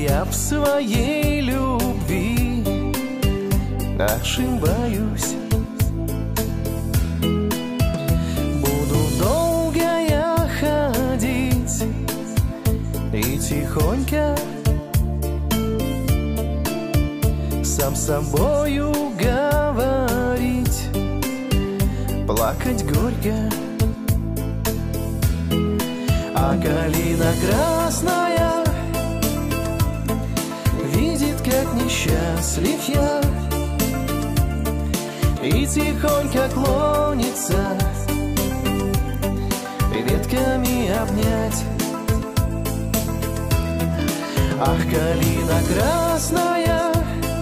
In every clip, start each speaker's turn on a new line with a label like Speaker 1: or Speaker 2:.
Speaker 1: Я в своей любви ошибаюсь. Буду долго я ходить и тихонько сам с собою говорить, плакать горько. А калина красная видит, как несчастлив я, и тихонько клонится ветками обнять. Ах, калина красная,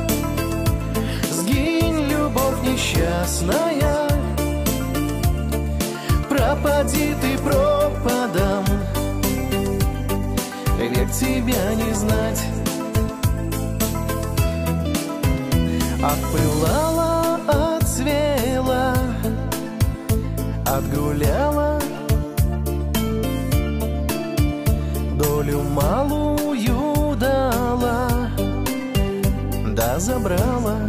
Speaker 1: сгинь, любовь несчастная, пропади ты пропадом, век тебя не знать. Отпылала, отцвела, отгуляла, долю малую дала, да забрала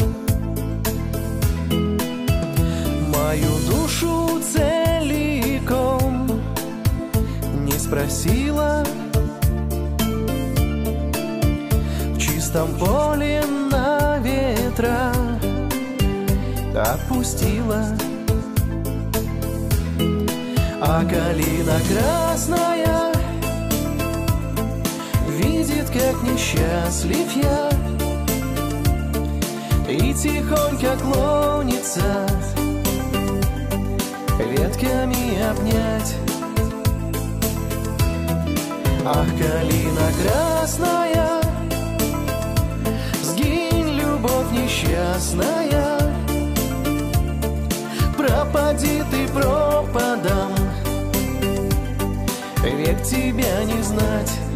Speaker 1: мою душу целиком, не спросила, в чистом поле на ветра отпустила. А калина красная видит, как несчастлив я, и тихонько клонится ветками обнять. Ах, калина красная, сгинь, любовь несчастная, пропади ты пропадом, век тебя не знать.